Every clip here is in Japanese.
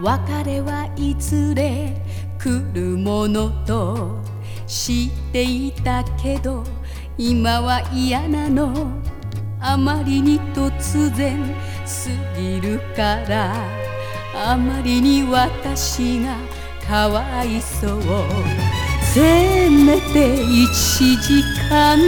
別れはいずれ来るものと知っていたけど今は嫌なの。あまりに突然すぎるからあまりに私がかわいそう。せめて1時間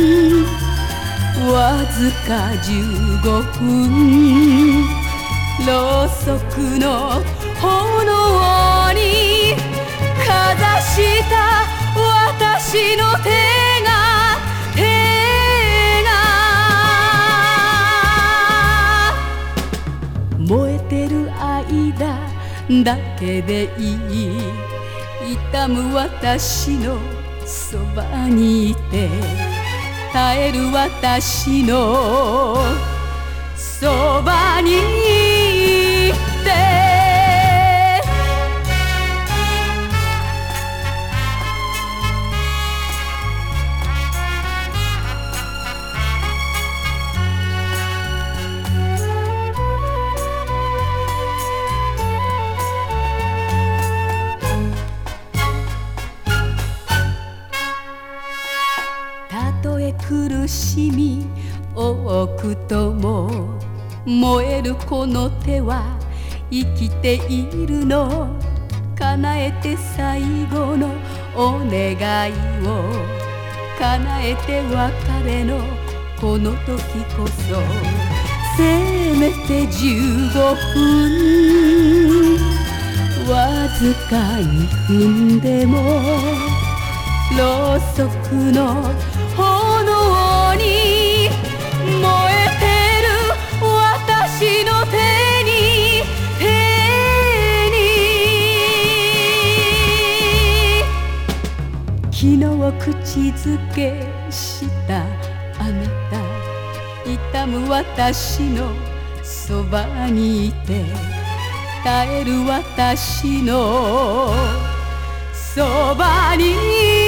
わずか15分ろうそくの炎にかざした私の手が燃えてる間だけでいい。痛む私のそばにいて耐える私のそばにいて。たとえ苦しみ多くとも燃えるこの手は生きているの。叶えて最後のお願いを叶えて別れのこの時こそせめて15分わずか2分でもろうそくの炎に燃えてる私の手に昨日口づけしたあなた痛む私のそばにいて耐える私のそばにいて